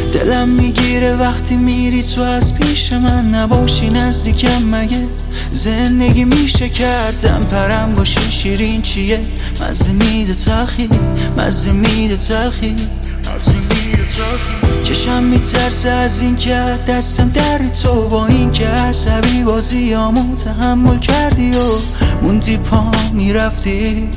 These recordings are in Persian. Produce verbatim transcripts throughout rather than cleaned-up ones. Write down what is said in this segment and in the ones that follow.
دلم میگیره وقتی میری تو از پیش من نباشی نزدیکم. مگه زندگی میشه کردم پرم باشی شیرین چیه؟ مزه میده تلخی، مزه میده تلخی. چشم میترسه از این که دستم در تو، با این که عصبی بازیامو تحمل کردی و موندی پا میرفتی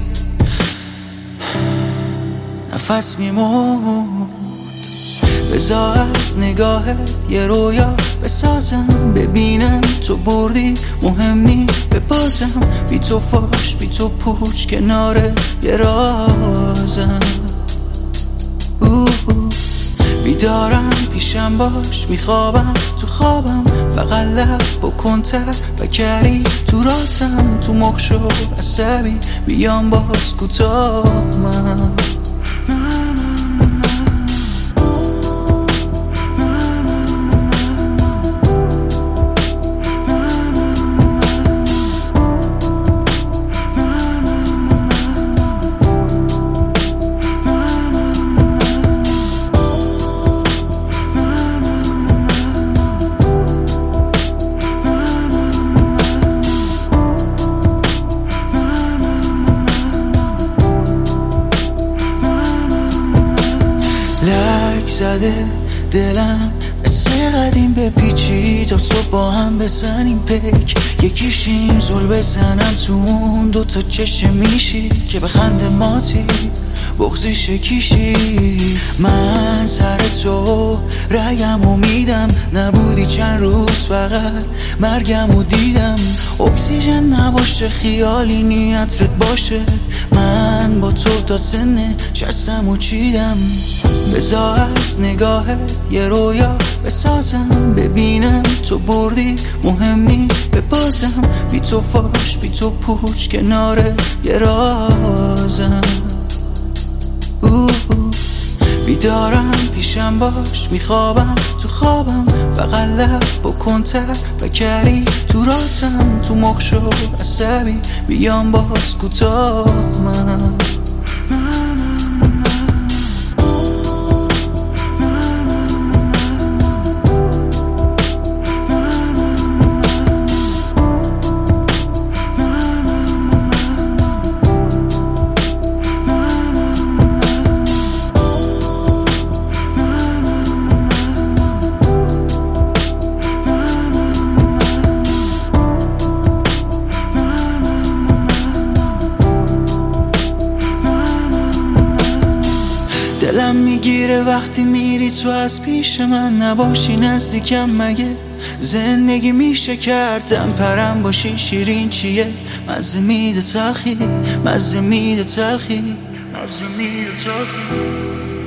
نفس میموند. بذار از نگاهت یه رویا بسازم، ببینم تو بردی مهم نی ببازم. بی تو فاش بی تو پوچ کنار یه رازم. بیدارم پیشم باش میخوابم تو خوابم، فقط لب بکن تر و کری تو راتم. تو مخ شو عصبی بیام باز کوتاه من. لک زده دلم مثل قدیم به پیچی تا صبح با هم بزنیم پک. یکیشیم زل بزنم تو اون دوتا چشم میشی که بخنده ماتی بغزی شکیشی. من سر تو رگمو میدم، نبودی چند روز فقط مرگمو دیدم. اکسیژن نباشه خیالی نیتت باشه، من با تو تا سن شستمو چیدم. بذار از نگاهت یه رویا بسازم، ببینم تو بردی مهم نی ببازم. بی تو فاش بی تو پوچ کنار یه رازم. بیدارم پیشم باش میخوابم تو خوابم، فقط لب بکن تر و کری تو راتم. تو مخ شو عصبی بیام باز کوتاه من. دلم میگیره وقتی میری تو از پیش من نباشی نزدیکم. مگه زندگی میشه کردم پرم باشی شیرین چیه؟ مزه میده تلخی، مزه میده تلخی، مزه میده تلخی.